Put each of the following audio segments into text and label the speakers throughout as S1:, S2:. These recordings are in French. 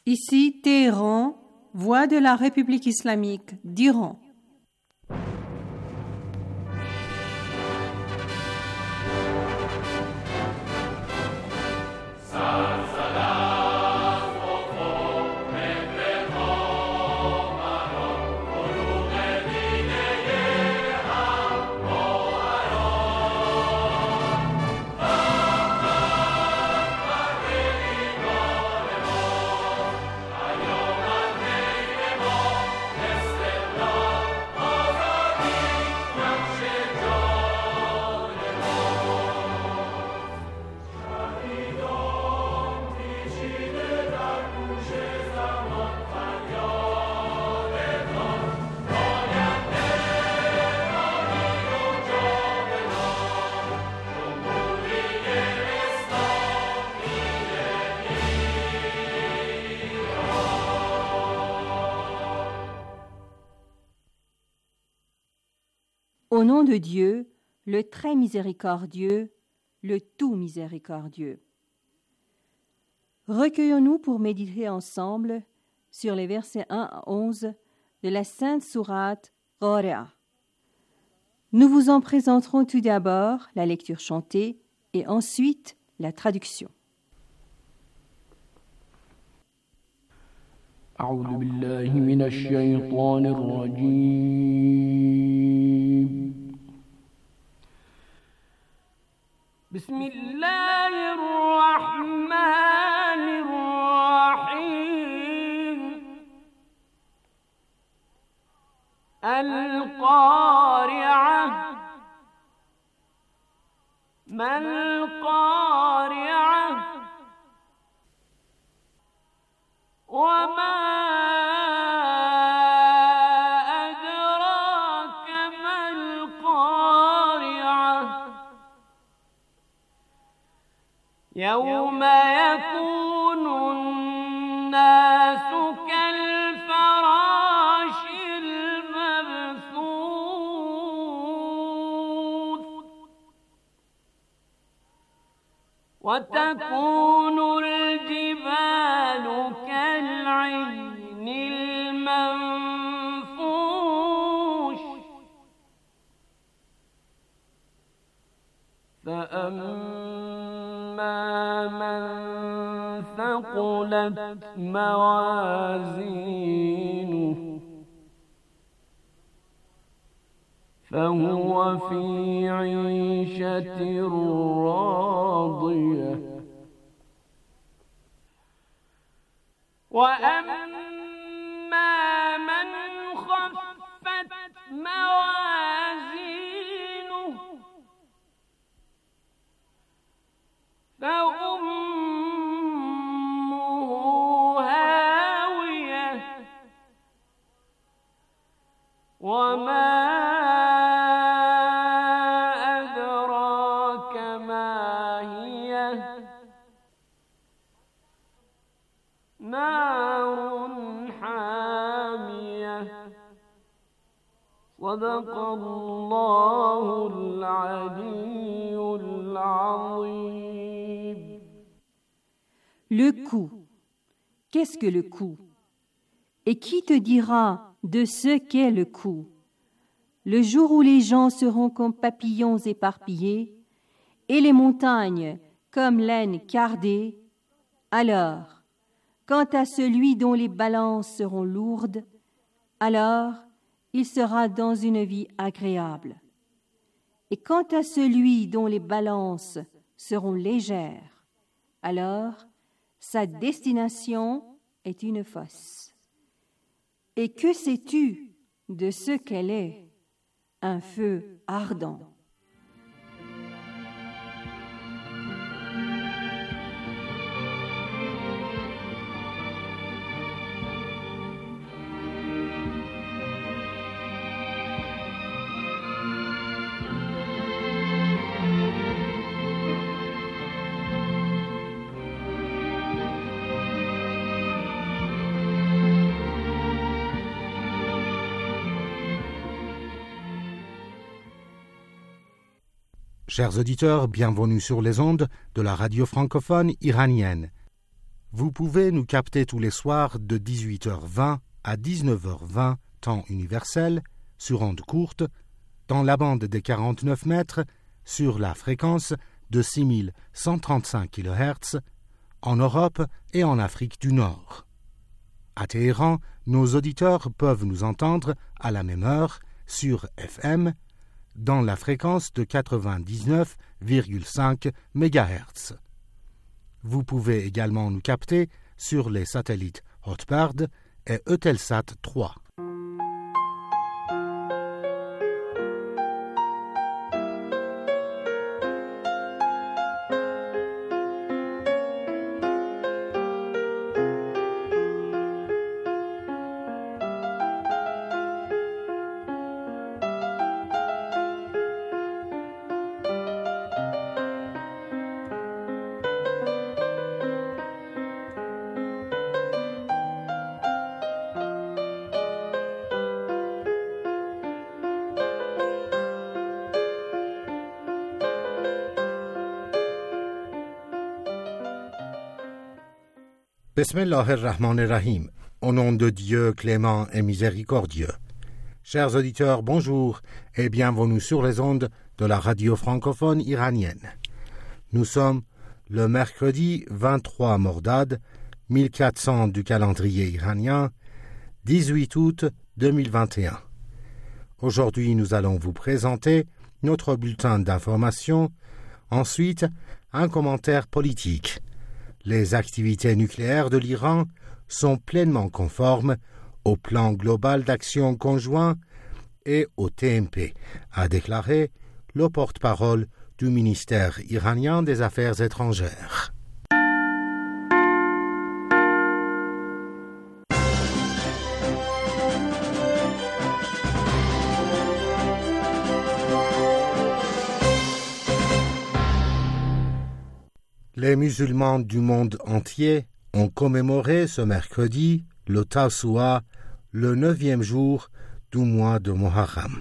S1: Ici Téhéran, voix de la République islamique d'Iran. Au nom de Dieu, le très miséricordieux, le tout miséricordieux. Recueillons-nous pour méditer ensemble sur les versets 1 à 11 de la Sainte Sourate Qari'ah. Nous vous en présenterons tout d'abord la lecture chantée et ensuite la traduction.
S2: أعوذ بالله من الشيطان الرجيم بسم الله الرحمن الرحيم القارعة ما القارعة وما أدراك ما القارعة يوم يكون الناس كالفراش المبثوث وتكون الجبال كالعهن المنفوش فأما من ثقلت موازينه فهو في عيشة راضية وأما من خفت موازينه فأمه هاوية وما أدراك ما هي نار حامية صدق الله العلي العظيم.
S1: Le coup. Qu'est-ce que le coup? Et qui te dira de ce qu'est le coup? Le jour où les gens seront comme papillons éparpillés et les montagnes comme laine cardée, alors, quant à celui dont les balances seront lourdes, alors il sera dans une vie agréable. Et quant à celui dont les balances seront légères, alors sa destination est une fosse. Et que sais-tu de ce qu'elle est? Un feu ardent.
S3: Chers auditeurs, bienvenue sur les ondes de la radio francophone iranienne. Vous pouvez nous capter tous les soirs de 18h20 à 19h20, temps universel, sur onde courte, dans la bande des 49 mètres, sur la fréquence de 6135 kHz, en Europe et en Afrique du Nord. À Téhéran, nos auditeurs peuvent nous entendre à la même heure sur FM, dans la fréquence de 99,5 MHz. Vous pouvez également nous capter sur les satellites Hotbird et Eutelsat 3. Bismillah ar-Rahman ar-Rahim, au nom de Dieu clément et miséricordieux. Chers auditeurs, bonjour et bienvenue sur les ondes de la radio francophone iranienne. Nous sommes le mercredi 23 Mordad, 1400 du calendrier iranien, 18 août 2021. Aujourd'hui, nous allons vous présenter notre bulletin d'information, ensuite un commentaire politique. Les activités nucléaires de l'Iran sont pleinement conformes au plan global d'action conjoint et au TMP, a déclaré le porte-parole du ministère iranien des Affaires étrangères. Les musulmans du monde entier ont commémoré ce mercredi le Tasu'a, le 9e jour du mois de Muharram.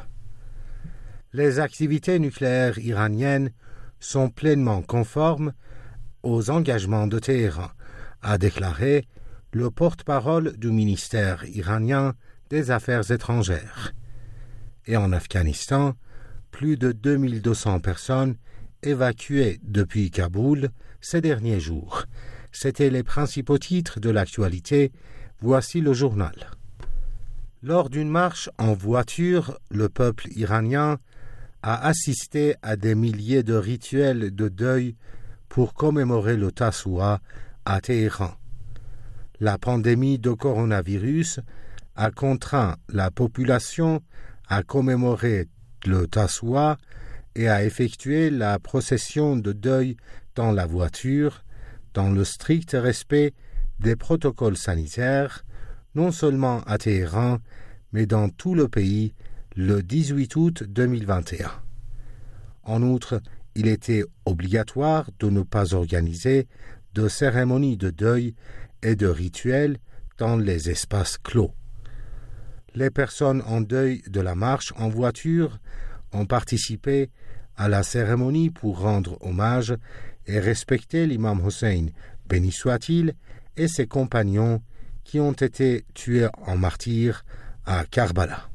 S3: Les activités nucléaires iraniennes sont pleinement conformes aux engagements de Téhéran, a déclaré le porte-parole du ministère iranien des Affaires étrangères. Et en Afghanistan, plus de 2200 personnes évacuées depuis Kaboul ces derniers jours. C'étaient les principaux titres de l'actualité. Voici le journal. Lors d'une marche en voiture, le peuple iranien a assisté à des milliers de rituels de deuil pour commémorer le Tasu'a à Téhéran. La pandémie de coronavirus a contraint la population à commémorer le Tasu'a et à effectuer la procession de deuil dans la voiture, dans le strict respect des protocoles sanitaires, non seulement à Téhéran, mais dans tout le pays, le 18 août 2021. En outre, il était obligatoire de ne pas organiser de cérémonies de deuil et de rituels dans les espaces clos. Les personnes en deuil de la marche en voiture ont participé à la cérémonie pour rendre hommage et respecter l'imam Hossein, béni soit-il, et ses compagnons qui ont été tués en martyrs à Karbala.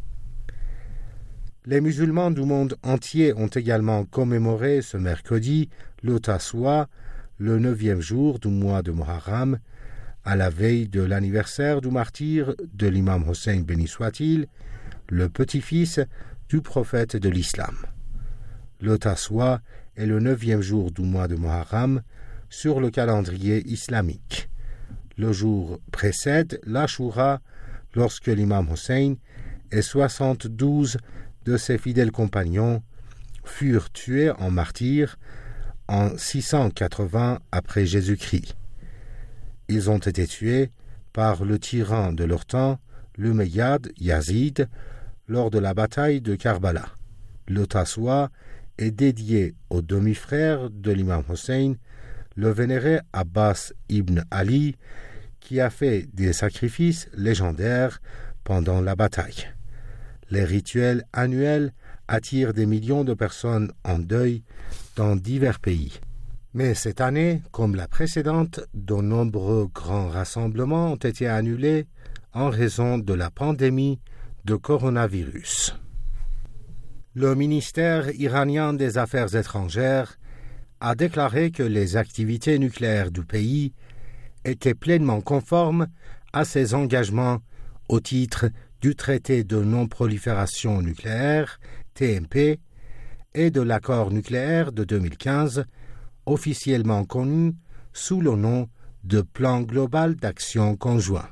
S3: Les musulmans du monde entier ont également commémoré ce mercredi le Tasu'a, le 9e jour du mois de Muharram, à la veille de l'anniversaire du martyre de l'imam Hossein, béni soit-il, le petit-fils du prophète de l'islam. Le Tasu'a est le 9e jour du mois de Muharram sur le calendrier islamique. Le jour précède l'Ashura lorsque l'imam Hossein et 72 de ses fidèles compagnons furent tués en martyrs en 680 après Jésus-Christ. Ils ont été tués par le tyran de leur temps, l'Umayyad Yazid, lors de la bataille de Karbala. Le Tasu'a est dédié au demi-frère de l'imam Hossein, le vénéré Abbas ibn Ali, qui a fait des sacrifices légendaires pendant la bataille. Les rituels annuels attirent des millions de personnes en deuil dans divers pays. Mais cette année, comme la précédente, de nombreux grands rassemblements ont été annulés en raison de la pandémie de coronavirus. Le ministère iranien des Affaires étrangères a déclaré que les activités nucléaires du pays étaient pleinement conformes à ses engagements au titre du traité de non-prolifération nucléaire, TNP, et de l'accord nucléaire de 2015, officiellement connu sous le nom de Plan global d'action conjoint.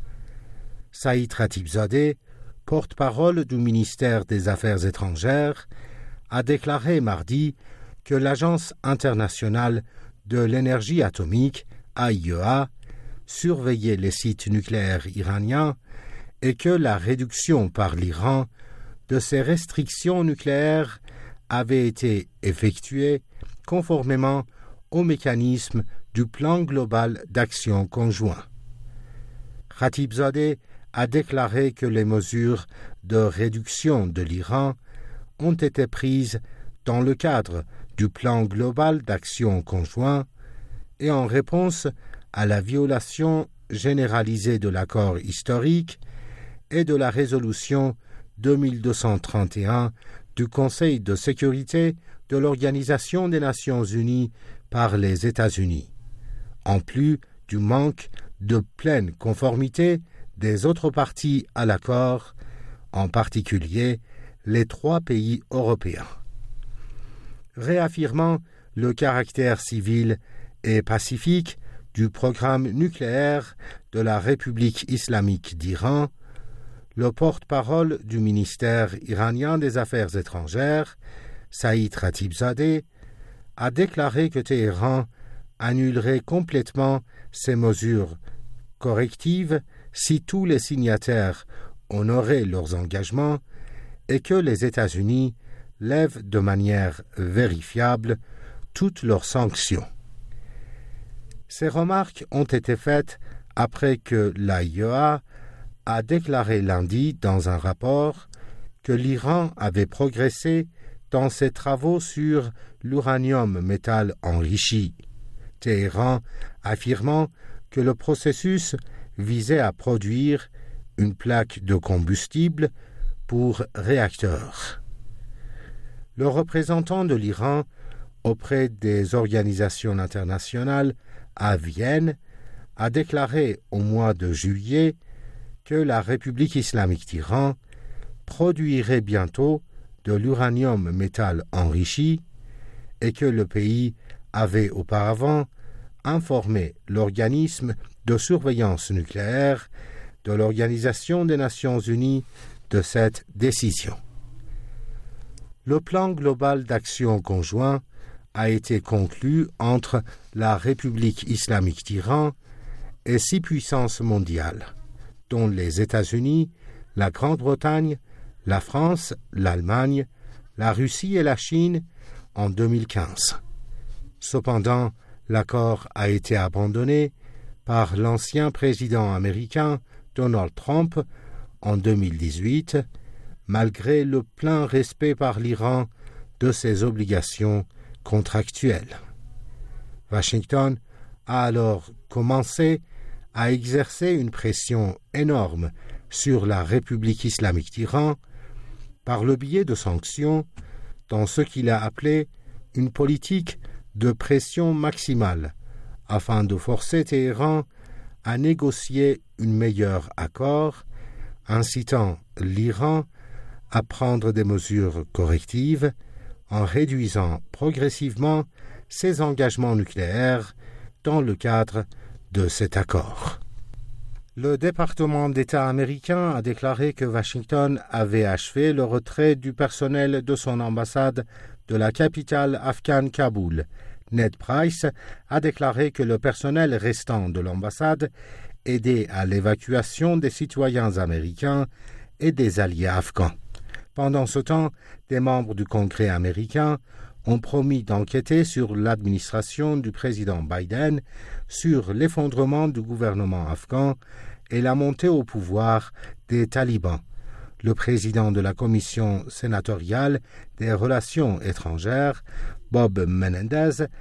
S3: Saïd Khatibzadeh, porte-parole du ministère des Affaires étrangères, a déclaré mardi que l'Agence internationale de l'énergie atomique, AIEA, surveillait les sites nucléaires iraniens et que la réduction par l'Iran de ces restrictions nucléaires avait été effectuée conformément au mécanisme du plan global d'action conjoint. Khatibzadeh a déclaré que les mesures de réduction de l'Iran ont été prises dans le cadre du plan global d'action conjoint et en réponse à la violation généralisée de l'accord historique et de la résolution 2231 du Conseil de sécurité de l'Organisation des Nations Unies par les États-Unis, en plus du manque de pleine conformité des autres parties à l'accord, en particulier les 3 pays européens. Réaffirmant le caractère civil et pacifique du programme nucléaire de la République islamique d'Iran, le porte-parole du ministère iranien des Affaires étrangères, Saïd Khatibzadeh, a déclaré que Téhéran annulerait complètement ces mesures correctives si tous les signataires honoraient leurs engagements et que les États-Unis lèvent de manière vérifiable toutes leurs sanctions. Ces remarques ont été faites après que l'AIEA a déclaré lundi dans un rapport que l'Iran avait progressé dans ses travaux sur l'uranium métal enrichi, Téhéran affirmant que le processus visait à produire une plaque de combustible pour réacteurs. Le représentant de l'Iran auprès des organisations internationales à Vienne a déclaré au mois de juillet que la République islamique d'Iran produirait bientôt de l'uranium métal enrichi et que le pays avait auparavant informé l'organisme de surveillance nucléaire de l'Organisation des Nations Unies de cette décision. Le plan global d'action conjoint a été conclu entre la République islamique d'Iran et 6 puissances mondiales, dont les États-Unis, la Grande-Bretagne, la France, l'Allemagne, la Russie et la Chine en 2015. Cependant, l'accord a été abandonné par l'ancien président américain Donald Trump en 2018, malgré le plein respect par l'Iran de ses obligations contractuelles. Washington a alors commencé à exercer une pression énorme sur la République islamique d'Iran par le biais de sanctions dans ce qu'il a appelé une politique de pression maximale afin de forcer Téhéran à négocier un meilleur accord, incitant l'Iran à prendre des mesures correctives en réduisant progressivement ses engagements nucléaires dans le cadre de cet accord. Le département d'État américain a déclaré que Washington avait achevé le retrait du personnel de son ambassade de la capitale afghane Kaboul. Ned Price a déclaré que le personnel restant de l'ambassade aidait à l'évacuation des citoyens américains et des alliés afghans. Pendant ce temps, des membres du Congrès américain ont promis d'enquêter sur l'administration du président Biden sur l'effondrement du gouvernement afghan et la montée au pouvoir des talibans. Le président de la commission sénatoriale des relations étrangères, Bob Menendez,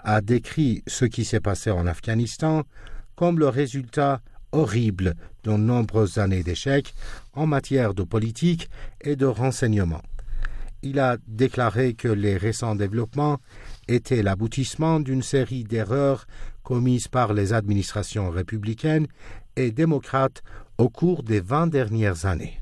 S3: a décrit ce qui s'est passé en Afghanistan comme le résultat horrible de nombreuses années d'échecs en matière de politique et de renseignement. Il a déclaré que les récents développements étaient l'aboutissement d'une série d'erreurs commises par les administrations républicaines et démocrates au cours des 20 dernières années.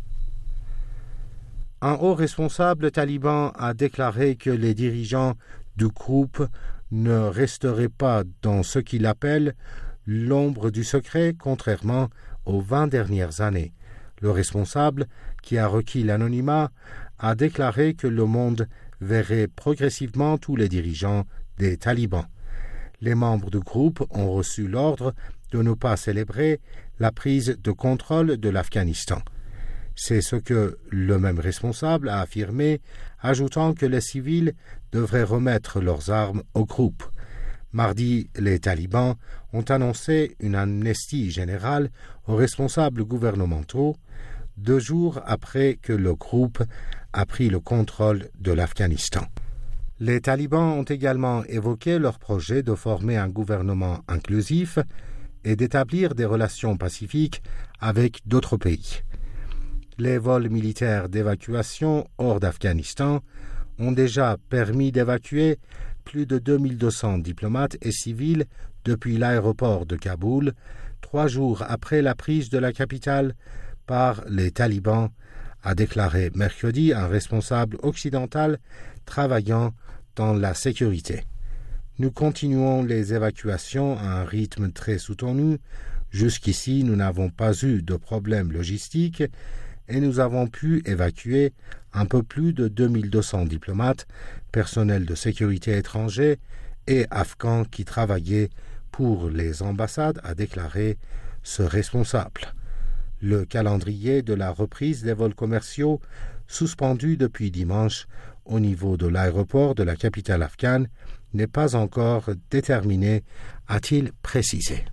S3: Un haut responsable taliban a déclaré que les dirigeants du groupe ne resteraient pas dans ce qu'il appelle l'ombre du secret, contrairement aux 20 dernières années. Le responsable, qui a requis l'anonymat, a déclaré que le monde verrait progressivement tous les dirigeants des talibans. Les membres du groupe ont reçu l'ordre de ne pas célébrer la prise de contrôle de l'Afghanistan. C'est ce que le même responsable a affirmé, ajoutant que les civils devraient remettre leurs armes au groupe. Mardi, les talibans ont annoncé une amnistie générale aux responsables gouvernementaux, 2 jours après que le groupe a pris le contrôle de l'Afghanistan. Les talibans ont également évoqué leur projet de former un gouvernement inclusif et d'établir des relations pacifiques avec d'autres pays. Les vols militaires d'évacuation hors d'Afghanistan ont déjà permis d'évacuer plus de 2200 diplomates et civils depuis l'aéroport de Kaboul, 3 jours après la prise de la capitale par les talibans, a déclaré mercredi un responsable occidental travaillant dans la sécurité. Nous continuons les évacuations à un rythme très soutenu. Jusqu'ici, nous n'avons pas eu de problème logistique et nous avons pu évacuer un peu plus de 2200 diplomates, personnels de sécurité étrangers et afghans qui travaillaient pour les ambassades, a déclaré ce responsable. Le calendrier de la reprise des vols commerciaux, suspendu depuis dimanche au niveau de l'aéroport de la capitale afghane, n'est pas encore déterminé, a-t-il précisé.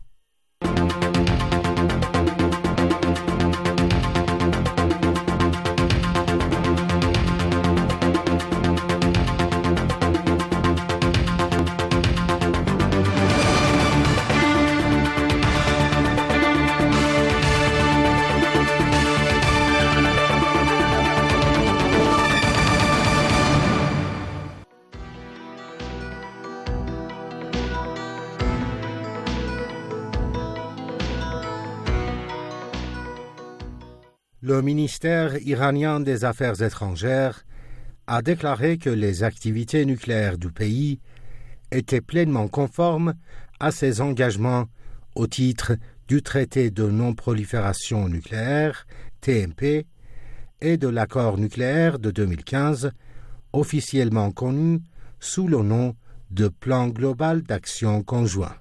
S3: Le ministère iranien des Affaires étrangères a déclaré que les activités nucléaires du pays étaient pleinement conformes à ses engagements au titre du traité de non-prolifération nucléaire, TNP, et de l'accord nucléaire de 2015, officiellement connu sous le nom de Plan global d'action conjoint.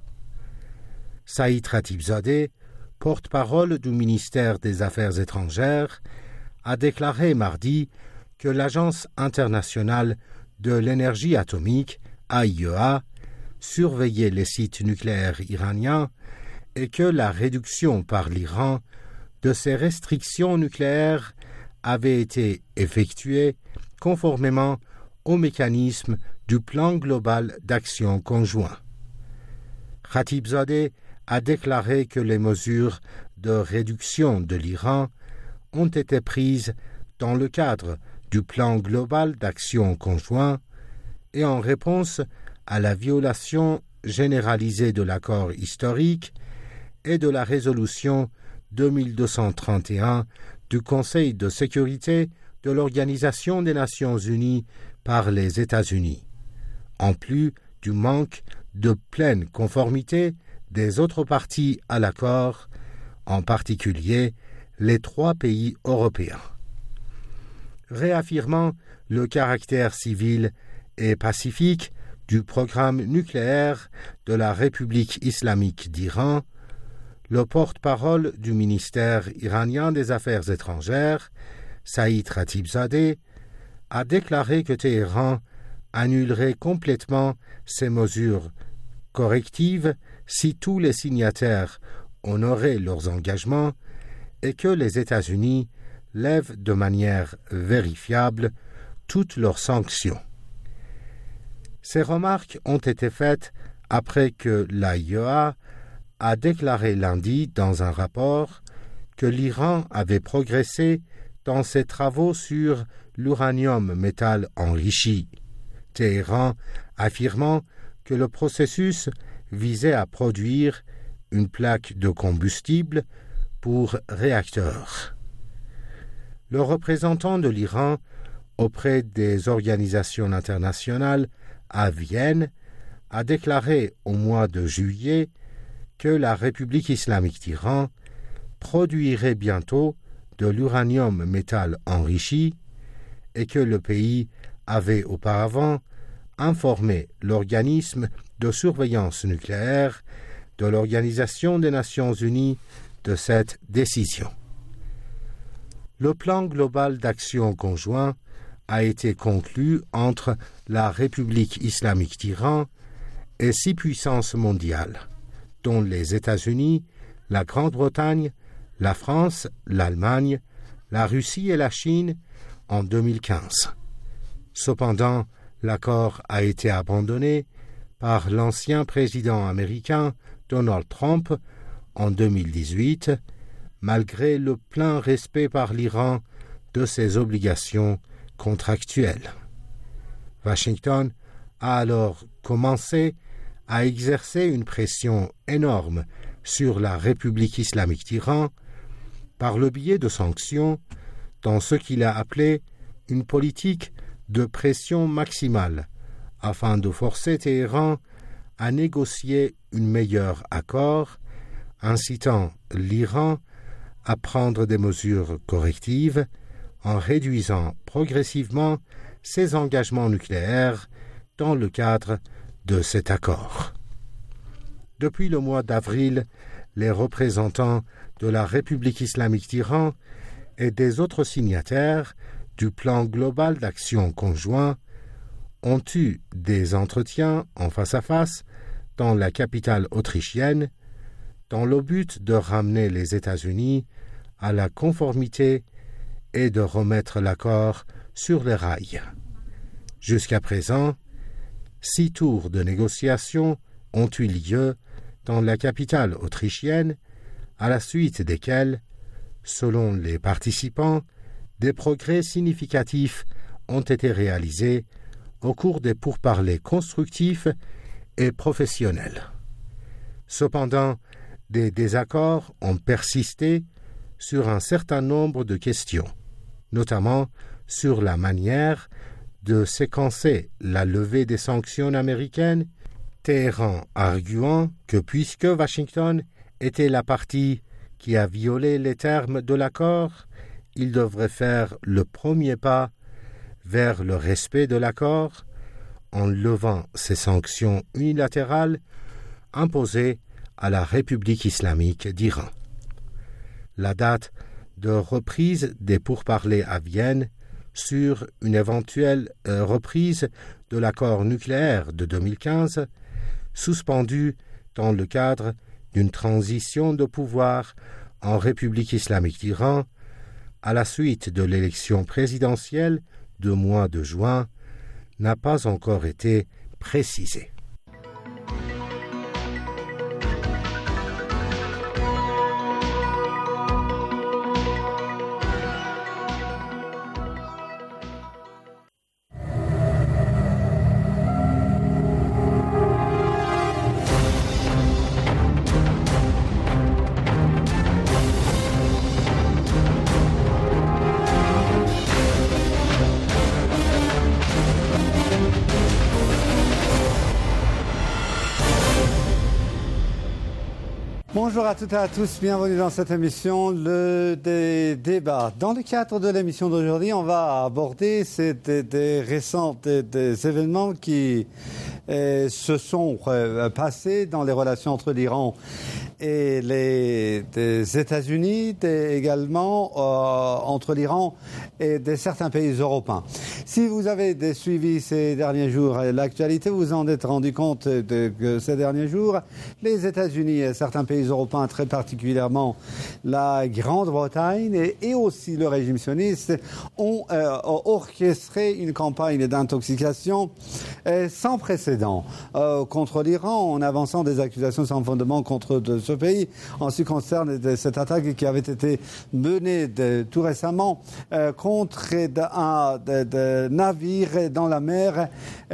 S3: Saïd Khatibzadeh, porte-parole du ministère des Affaires étrangères, a déclaré mardi que l'Agence internationale de l'énergie atomique, AIEA, surveillait les sites nucléaires iraniens et que la réduction par l'Iran de ses restrictions nucléaires avait été effectuée conformément au mécanisme du plan global d'action conjoint. Khatibzadeh a déclaré que les mesures de réduction de l'Iran ont été prises dans le cadre du plan global d'action conjoint et en réponse à la violation généralisée de l'accord historique et de la résolution 2231 du Conseil de sécurité de l'Organisation des Nations Unies par les États-Unis, en plus du manque de pleine conformité des autres parties à l'accord, en particulier les 3 pays européens. Réaffirmant le caractère civil et pacifique du programme nucléaire de la République islamique d'Iran, le porte-parole du ministère iranien des Affaires étrangères, Saïd Khatibzadeh, a déclaré que Téhéran annulerait complètement ces mesures correctives si tous les signataires honoraient leurs engagements et que les États-Unis lèvent de manière vérifiable toutes leurs sanctions. Ces remarques ont été faites après que l'AIEA a déclaré lundi dans un rapport que l'Iran avait progressé dans ses travaux sur l'uranium métal enrichi, Téhéran affirmant que le processus visait à produire une plaque de combustible pour réacteurs. Le représentant de l'Iran auprès des organisations internationales à Vienne a déclaré au mois de juillet que la République islamique d'Iran produirait bientôt de l'uranium métal enrichi et que le pays avait auparavant informé l'organisme de surveillance nucléaire de l'Organisation des Nations Unies de cette décision. Le plan global d'action conjoint a été conclu entre la République islamique d'Iran et 6 puissances mondiales, dont les États-Unis, la Grande-Bretagne, la France, l'Allemagne, la Russie et la Chine en 2015. Cependant, l'accord a été abandonné par l'ancien président américain Donald Trump en 2018, malgré le plein respect par l'Iran de ses obligations contractuelles. Washington a alors commencé à exercer une pression énorme sur la République islamique d'Iran par le biais de sanctions dans ce qu'il a appelé une politique de pression maximale afin de forcer Téhéran à négocier un meilleur accord, incitant l'Iran à prendre des mesures correctives en réduisant progressivement ses engagements nucléaires dans le cadre de cet accord. Depuis le mois d'avril, les représentants de la République islamique d'Iran et des autres signataires du plan global d'action conjoint ont eu des entretiens en face à face dans la capitale autrichienne dans le but de ramener les États-Unis à la conformité et de remettre l'accord sur les rails. Jusqu'à présent, 6 tours de négociations ont eu lieu dans la capitale autrichienne, à la suite desquels, selon les participants, des progrès significatifs ont été réalisés au cours des pourparlers constructifs et professionnels. Cependant, des désaccords ont persisté sur un certain nombre de questions, notamment sur la manière de séquencer la levée des sanctions américaines, Téhéran arguant que puisque Washington était la partie qui a violé les termes de l'accord, il devrait faire le premier pas vers le respect de l'accord en levant ces sanctions unilatérales imposées à la République islamique d'Iran. La date de reprise des pourparlers à Vienne sur une éventuelle reprise de l'accord nucléaire de 2015, suspendu dans le cadre d'une transition de pouvoir en République islamique d'Iran à la suite de l'élection présidentielle du mois de juin, n'a pas encore été précisée.
S4: Bonjour à toutes et à tous, bienvenue dans cette émission, le débat. Dans le cadre de l'émission d'aujourd'hui, on va aborder des récents des événements qui se sont passés dans les relations entre l'Iran et les États-Unis, également entre l'Iran et certains pays européens. Si vous avez suivi ces derniers jours l'actualité, vous vous en êtes rendu compte que ces derniers jours, les États-Unis et certains pays Européens, très particulièrement la Grande-Bretagne et aussi le régime sioniste, ont orchestré une campagne d'intoxication sans précédent contre l'Iran, en avançant des accusations sans fondement contre ce pays en ce qui concerne cette attaque qui avait été menée tout récemment contre un navire dans la mer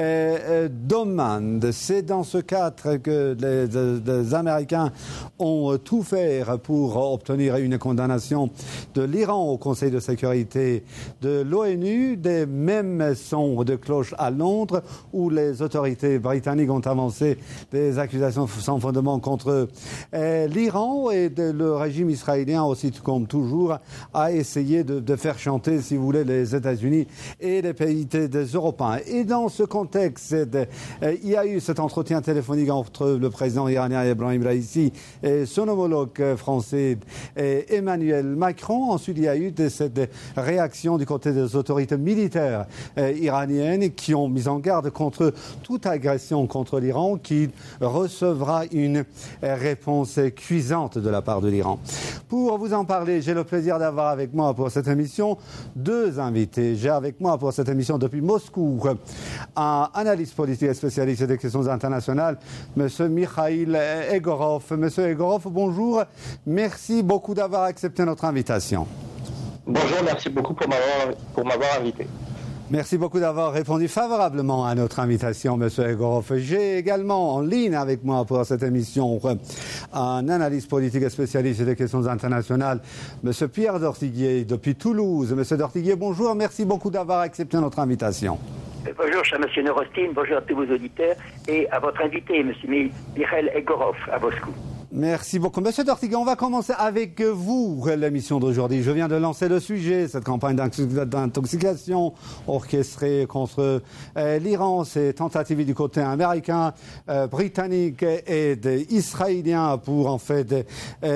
S4: d'Oman. C'est dans ce cadre que les Américains ont tout fait pour obtenir une condamnation de l'Iran au Conseil de sécurité de l'ONU. Des mêmes sons de cloche à Londres où les autorités britanniques ont avancé des accusations sans fondement contre l'Iran, et le régime israélien aussi, comme toujours, a essayé de faire chanter, si vous voulez, les États-Unis et les pays des Européens. Et dans ce contexte, il y a eu cet entretien téléphonique entre le président iranien Ebrahim Raïssi et son homologue français Emmanuel Macron. Ensuite, il y a eu cette réaction du côté des autorités militaires iraniennes qui ont mis en garde contre toute agression contre l'Iran, qui recevra une réponse cuisante de la part de l'Iran. Pour vous en parler, j'ai le plaisir d'avoir avec moi pour cette émission deux invités. J'ai avec moi pour cette émission depuis Moscou un analyste politique et spécialiste des questions internationales, M. Mikhail Egorov. Monsieur Egorov, bonjour. Merci beaucoup d'avoir accepté notre invitation.
S5: Bonjour, merci beaucoup pour m'avoir invité.
S4: Merci beaucoup d'avoir répondu favorablement à notre invitation, M. Egorov. J'ai également en ligne avec moi pour cette émission un analyste politique et spécialiste des questions internationales, M. Pierre Dortiguier, depuis Toulouse. M. Dortiguier, bonjour, merci beaucoup d'avoir accepté notre invitation.
S6: Bonjour, cher M. Norostin, bonjour à tous vos auditeurs et à votre invité, M. Mikhail Egorov, à Moscou.
S4: Merci beaucoup. Monsieur Dortiguier, on va commencer avec vous l'émission d'aujourd'hui. Je viens de lancer le sujet, cette campagne d'intoxication orchestrée contre l'Iran, ces tentatives du côté américain, britannique et israélien pour en fait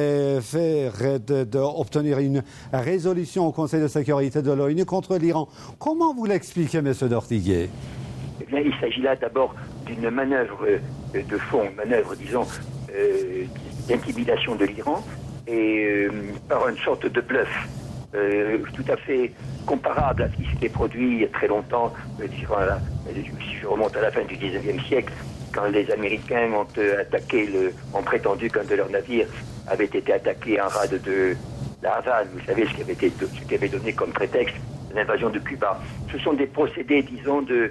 S4: obtenir une résolution au Conseil de sécurité de l'ONU contre l'Iran. Comment vous l'expliquez, monsieur Dortiguier?
S6: Eh bien, il s'agit là d'abord d'une manœuvre de fond, disons, d'intimidation de l'Iran et par une sorte de bluff tout à fait comparable à ce qui s'était produit il y a très longtemps, si je remonte à la fin du XIXe siècle, quand les Américains ont prétendu qu'un de leurs navires avait été attaqué en rade de la Havane, vous savez, ce qui avait donné comme prétexte l'invasion de Cuba. Ce sont des procédés, disons, de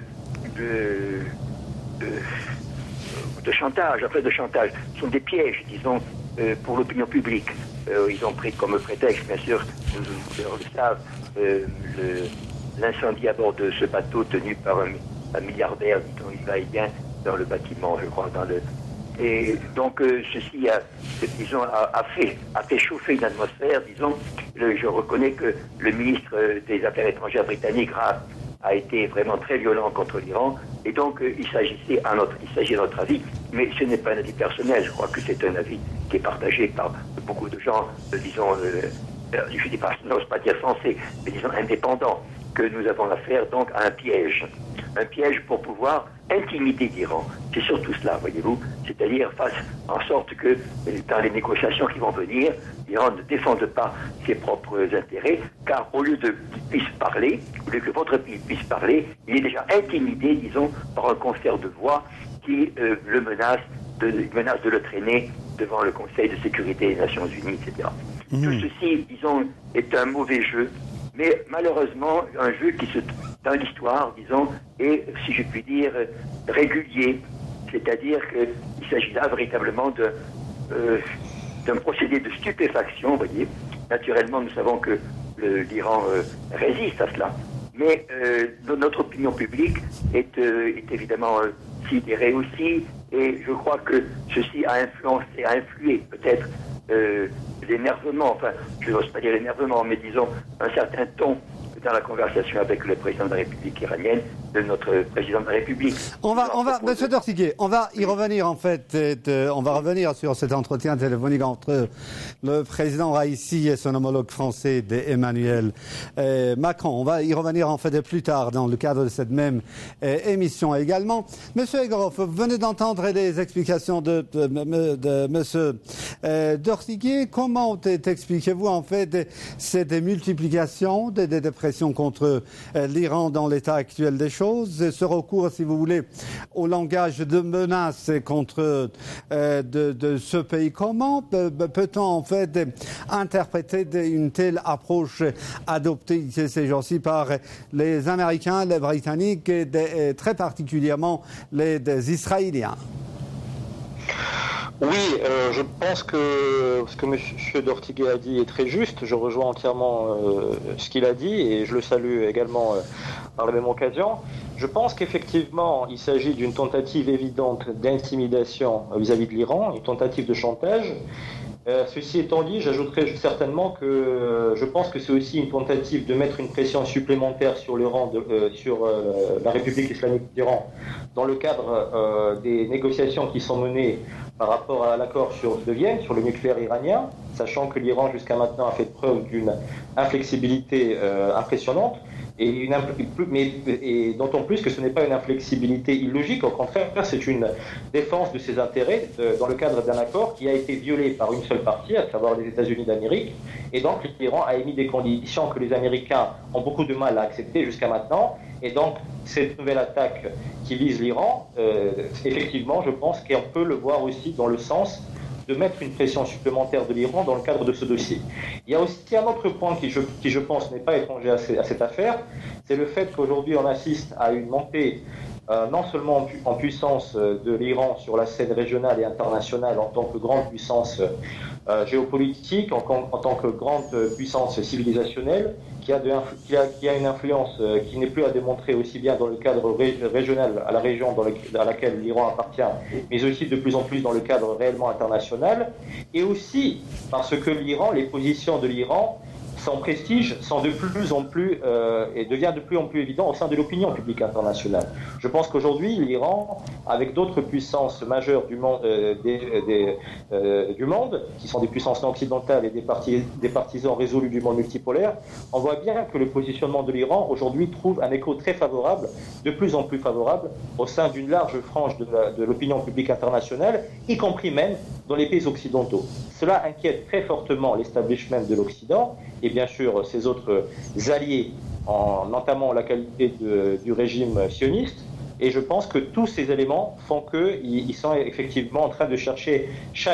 S6: chantage, ce sont des pièges, disons, pour l'opinion publique. Ils ont pris comme prétexte, bien sûr, vous le savez, l'incendie à bord de ce bateau tenu par un milliardaire, disons, israélien, dans le bâtiment, je crois, et donc ceci a fait chauffer une atmosphère, disons. Je reconnais que le ministre des Affaires étrangères britannique a été vraiment très violent contre l'Iran, et donc il s'agit à notre avis, mais ce n'est pas un avis personnel, je crois que c'est un avis qui est partagé par beaucoup de gens, disons, je n'ose pas dire sensés, mais disons indépendants, que nous avons affaire donc à un piège pour pouvoir intimider l'Iran. C'est surtout cela, voyez-vous, c'est-à-dire en sorte que dans les négociations qui vont venir, l'Iran ne défende pas ses propres intérêts, car au lieu qu'il puisse parler, au lieu que votre pays puisse parler, il est déjà intimidé, disons, par un concert de voix qui le menace de le traîner devant le Conseil de sécurité des Nations Unies, etc. Tout ceci, disons, est un mauvais jeu, mais malheureusement, un jeu qui, dans l'histoire, disons, est, si je puis dire, régulier. C'est-à-dire qu'il s'agit là véritablement d'un procédé de stupéfaction, vous voyez. Naturellement, nous savons que l'Iran résiste à cela. Mais notre opinion publique est évidemment sidérée aussi, et je crois que ceci a influé peut-être l'énervement, enfin, je n'ose pas dire l'énervement, mais disons un certain ton dans la conversation avec le président de la République iranienne, de notre président de la République.
S4: On va, Monsieur Dortiguier, on va y revenir en fait. On va revenir sur cet entretien téléphonique entre le président Raïssi et son homologue français Emmanuel Macron. On va y revenir en fait plus tard dans le cadre de cette même émission également. Monsieur Egorov, vous venez d'entendre les explications de Monsieur Dortiguier. Comment expliquez-vous en fait cette multiplication des pressions contre l'Iran dans l'état actuel des choses, ce recours, si vous voulez, au langage de menace contre de ce pays? Comment peut-on en fait interpréter une telle approche adoptée ces jours-ci par les Américains, les Britanniques et très particulièrement les Israéliens?
S5: Oui, je pense que ce que M. Dortiguer a dit est très juste. Je rejoins entièrement ce qu'il a dit et je le salue également par la même occasion. Je pense qu'effectivement, il s'agit d'une tentative évidente d'intimidation vis-à-vis de l'Iran, une tentative de chantage. Ceci étant dit, j'ajouterais certainement que je pense que c'est aussi une tentative de mettre une pression supplémentaire sur l'Iran, sur la République islamique d'Iran, dans le cadre des négociations qui sont menées par rapport à l'accord de Vienne sur le nucléaire iranien, sachant que l'Iran jusqu'à maintenant a fait preuve d'une inflexibilité impressionnante. Et d'autant plus que ce n'est pas une inflexibilité illogique, au contraire, c'est une défense de ses intérêts dans le cadre d'un accord qui a été violé par une seule partie, à savoir les États-Unis d'Amérique. Et donc l'Iran a émis des conditions que les Américains ont beaucoup de mal à accepter jusqu'à maintenant. Et donc cette nouvelle attaque qui vise l'Iran, effectivement, je pense qu'on peut le voir aussi dans le sens de mettre une pression supplémentaire de l'Iran dans le cadre de ce dossier. Il y a aussi un autre point qui, je pense, n'est pas étranger à cette affaire, c'est le fait qu'aujourd'hui on assiste à une montée non seulement en puissance de l'Iran sur la scène régionale et internationale en tant que grande puissance géopolitique, en tant que grande puissance civilisationnelle, qui a une influence qui n'est plus à démontrer aussi bien dans le cadre régional, à la région à laquelle l'Iran appartient, mais aussi de plus en plus dans le cadre réellement international, et aussi parce que les positions de l'Iran, son prestige sont de plus en plus et devient de plus en plus évident au sein de l'opinion publique internationale. Je pense qu'aujourd'hui, l'Iran, avec d'autres puissances majeures du monde, qui sont des puissances non occidentales et des partisans résolus du monde multipolaire, on voit bien que le positionnement de l'Iran aujourd'hui trouve un écho très favorable, de plus en plus favorable, au sein d'une large frange de l'opinion publique internationale, y compris même dans les pays occidentaux. Cela inquiète très fortement l'establishment de l'Occident et bien sûr ses autres alliés, notamment la qualité du régime sioniste. Et je pense que tous ces éléments font qu'ils sont effectivement en train de chercher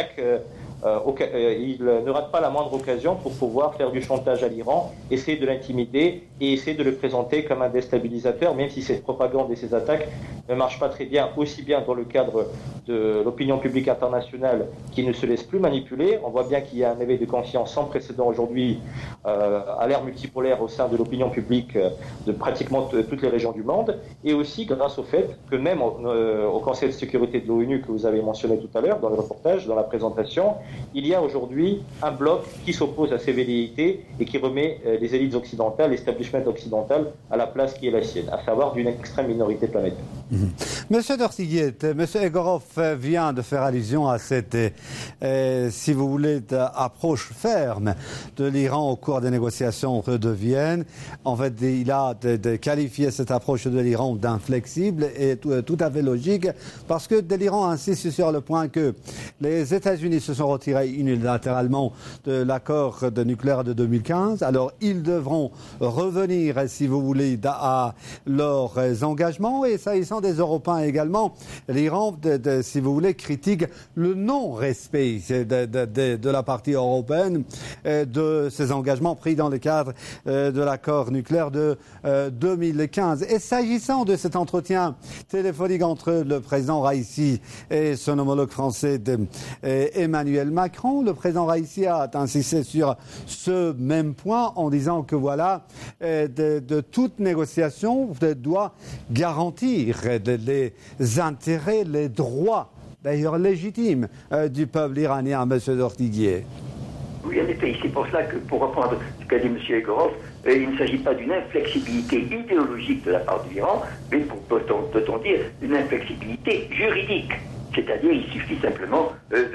S5: ils ne ratent pas la moindre occasion pour pouvoir faire du chantage à l'Iran, essayer de l'intimider et essayer de le présenter comme un déstabilisateur, même si cette propagande et ces attaques ne marchent pas très bien, aussi bien dans le cadre de l'opinion publique internationale qui ne se laisse plus manipuler. On voit bien qu'il y a un éveil de conscience sans précédent aujourd'hui à l'ère multipolaire au sein de l'opinion publique de pratiquement toutes les régions du monde, et aussi grâce au fait que même au Conseil de sécurité de l'ONU que vous avez mentionné tout à l'heure dans le reportage, dans la présentation, il y a aujourd'hui un bloc qui s'oppose à ces velléités et qui remet les élites occidentales, l'establishment occidental à la place qui est la sienne, à savoir d'une extrême minorité planétaire.
S4: Monsieur Dortiguier, Monsieur Egorov vient de faire allusion à cette, si vous voulez, approche ferme de l'Iran au cours des négociations de Vienne. En fait, il a qualifié cette approche de l'Iran d'inflexible et tout à fait logique, parce que l'Iran insiste sur le point que les États-Unis se sont retirés unilatéralement de l'accord de nucléaire de 2015. Alors, ils devront revenir, si vous voulez, à leurs engagements. Et s'agissant des Européens également, l'Iran, si vous voulez, critique le non-respect de la partie européenne de ces engagements pris dans le cadre de l'accord nucléaire de 2015. Et s'agissant de cet entretien téléphonique entre le président Raïssi et son homologue français Emmanuel Macron, le président Raïssi a insisté sur ce même point en disant que voilà, de toute négociation doit garantir les intérêts, les droits, d'ailleurs légitimes, du peuple iranien, M. Dortiguier.
S6: Oui, en effet, c'est pour cela que, pour reprendre ce qu'a dit M. Egorov, il ne s'agit pas d'une inflexibilité idéologique de la part de l'Iran, mais peut-on dire une inflexibilité juridique. C'est-à-dire, il suffit simplement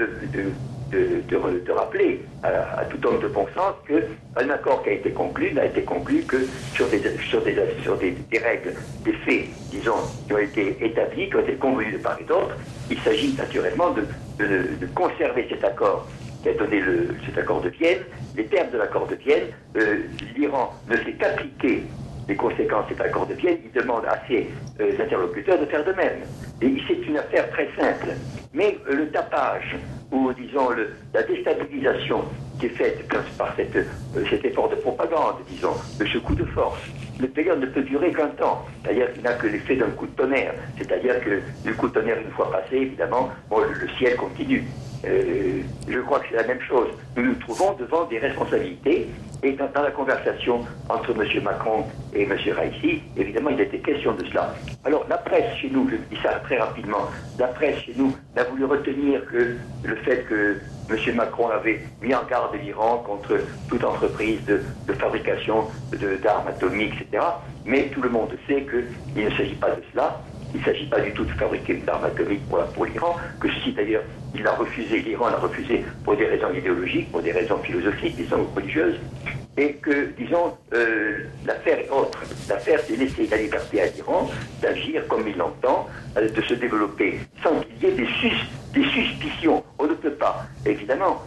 S6: de rappeler à tout homme de bon sens qu'un accord qui a été conclu n'a été conclu que sur des règles, des faits, disons, qui ont été établis, qui ont été convenus de part et d'autre. Il s'agit naturellement de conserver cet accord qui a donné cet accord de Vienne. Les termes de l'accord de Vienne, l'Iran ne fait qu'appliquer les conséquences de cet accord de Vienne. Il demande à ses interlocuteurs de faire de même. Et c'est une affaire très simple. Mais le tapage, ou disons la déstabilisation qui est faite par cet effort de propagande, disons, de ce coup de force, d'ailleurs ne peut durer qu'un temps. C'est-à-dire qu'il n'a que l'effet d'un coup de tonnerre. C'est-à-dire que le coup de tonnerre, une fois passé, évidemment, le ciel continue. Je crois que c'est la même chose. Nous nous trouvons devant des responsabilités. Et dans la conversation entre M. Macron et M. Raisi, évidemment, il était question de cela. Alors, la presse chez nous, je dis ça très rapidement, la presse chez nous n'a voulu retenir que le fait que M. Macron avait mis en garde l'Iran contre toute entreprise de fabrication d'armes atomiques, etc. Mais tout le monde sait qu'il ne s'agit pas de cela. Il ne s'agit pas du tout de fabriquer une arme atomique pour l'Iran, que ceci d'ailleurs, l'Iran l'a refusé pour des raisons idéologiques, pour des raisons philosophiques, disons, religieuses, et que, disons, l'affaire est autre. L'affaire, c'est laisser la liberté à l'Iran d'agir comme il l'entend, de se développer, sans qu'il y ait des suspicions. On ne peut pas, évidemment,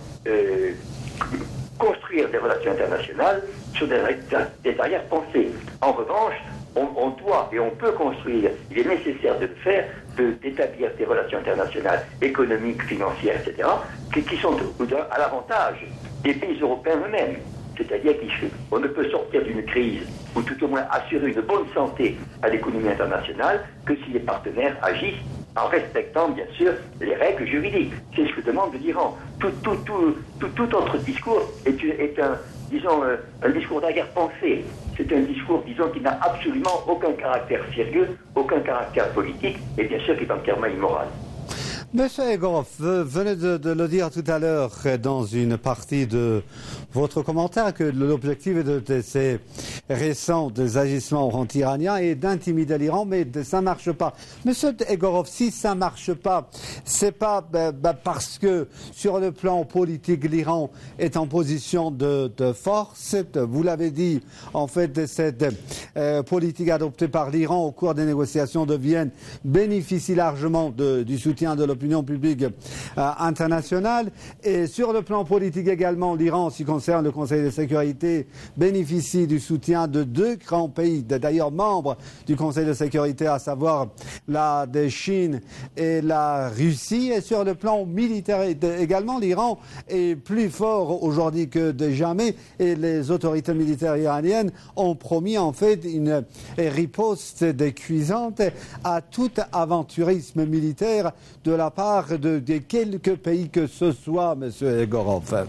S6: construire des relations internationales sur des arrière-pensées. En revanche, on doit et on peut construire, il est nécessaire de le faire, d'établir des relations internationales économiques, financières, etc., qui sont à l'avantage des pays européens eux-mêmes. C'est-à-dire qu'on ne peut sortir d'une crise, ou tout au moins assurer une bonne santé à l'économie internationale, que si les partenaires agissent en respectant, bien sûr, les règles juridiques. C'est ce que demande l'Iran. Tout autre discours est un discours d'arrière-pensée. C'est un discours, disons, qui n'a absolument aucun caractère sérieux, aucun caractère politique, et bien sûr qui est entièrement immoral.
S4: Monsieur Egorov, vous venez de le dire tout à l'heure dans une partie de votre commentaire que l'objectif de ces récents agissements anti-iraniens est d'intimider l'Iran, mais ça ne marche pas. Monsieur Egorov, si ça ne marche pas, c'est pas parce que sur le plan politique, l'Iran est en position de force. Vous l'avez dit, en fait, cette politique adoptée par l'Iran au cours des négociations de Vienne bénéficie largement du soutien de l'opinion publique internationale. Et sur le plan politique également, l'Iran, en ce qui concerne le Conseil de sécurité, bénéficie du soutien de deux grands pays, d'ailleurs membres du Conseil de sécurité, à savoir la Chine et la Russie. Et sur le plan militaire également, l'Iran est plus fort aujourd'hui que jamais, et les autorités militaires iraniennes ont promis en fait une riposte cuisante à tout aventurisme militaire de la part de quelques pays que ce soit, M. Egorov.